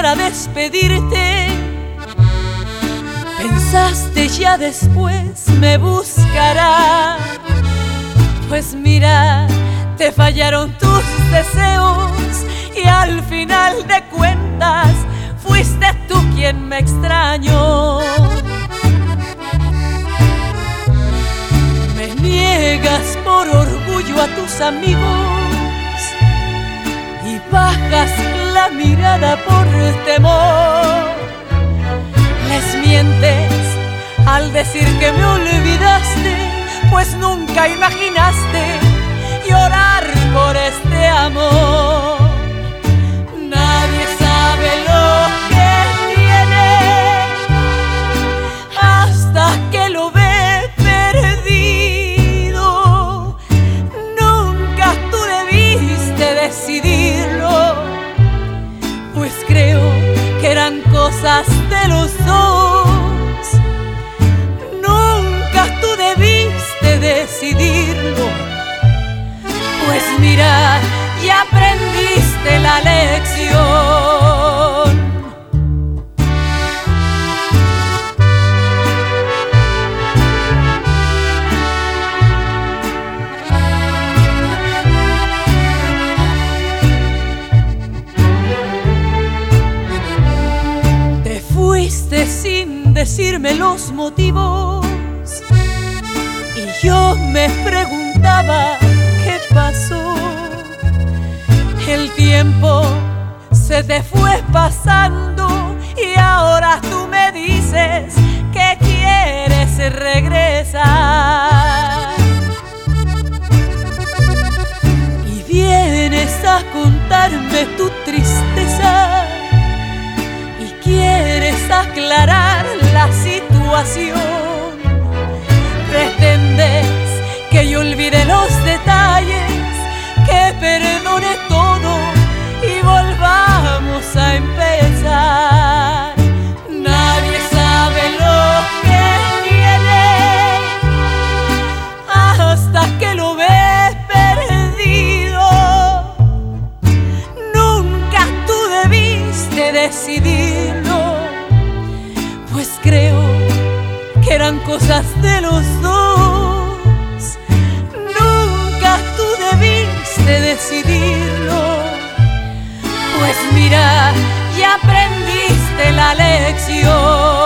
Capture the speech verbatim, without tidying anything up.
quisiera despedirte. Pensaste ya después me buscará. Pues mira, te fallaron tus deseos y al final de cuentas fuiste tú quien me extrañó. Me niegas por orgullo a tus amigos y bajas la mirada por temor. Les mientes al decir que me olvidaste, pues nunca imaginaste llorar por este amor. Nadie sabe lo que tiene hasta que lo ve perdido. Nunca tú debiste decidirlo, pues creo que eran cosas de los dos. Nunca tú debiste decidirlo, pues mira, ya aprendiste la lección. Te fuiste sin decirme los motivos y yo me preguntaba qué pasó. El tiempo se te fue pasando y ahora tú me dices que quieres regresar. Y vienes a contarme tu tristeza y quieres aclarar la situación. Pretendes que yo olvide los detalles, que perdone todo y volvamos a empezar. Nadie sabe lo que tiene hasta que lo ve perdido. Nunca tú debiste decidirlo, pues creo que eran cosas de los dos. Nunca tú debiste decidirlo, pues mira, ya aprendiste la lección.